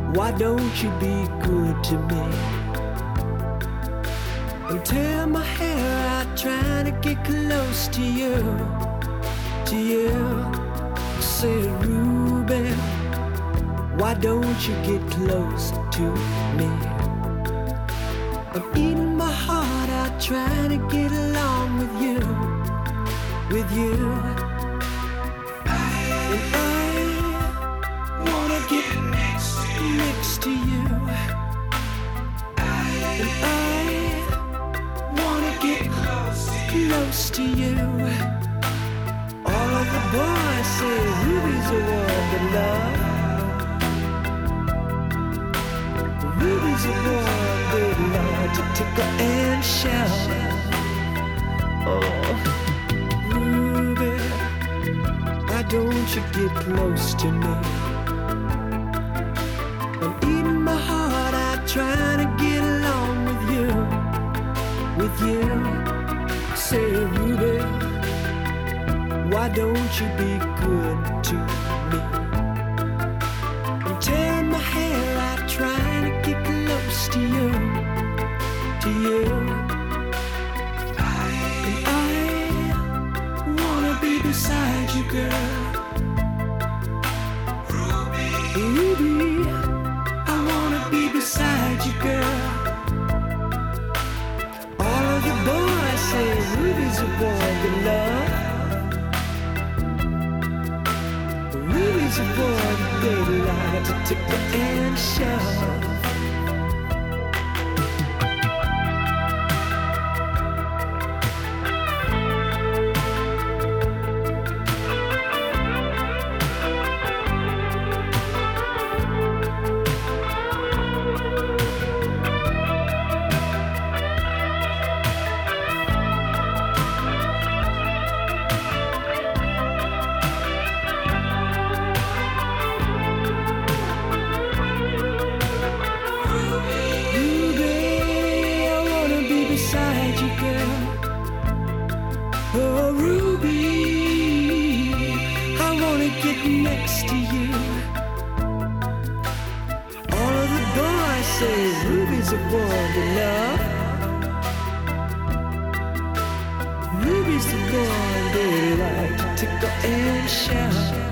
Why don't you be good to me? I'm tearing my hair out trying to get close to you, to you. Say, Ruby, why don't you get close to me? I'm eating my heart out trying to get along with you, with you. And I wanna get next to you. And I wanna get close to you. All of the boys say Ruby's a one to love. Ruby's a one they love to tickle and shout. Oh, Ruby, why don't you get close to me? I'm eating my heart out trying to get along with you, with you. Say, Ruby, why don't you be good to me? I'm tearing my hair out trying to get close to you, to you. And I wanna be beside you, girl. Ruby, I wanna be beside you, girl. All of the boys say Ruby's a boy to love. Ruby's a boy they like to tickle and shove. Oh, Ruby, I wanna get next to you. All of the boys say Ruby's a boy to love. Ruby's the boy they like to tickle and shout.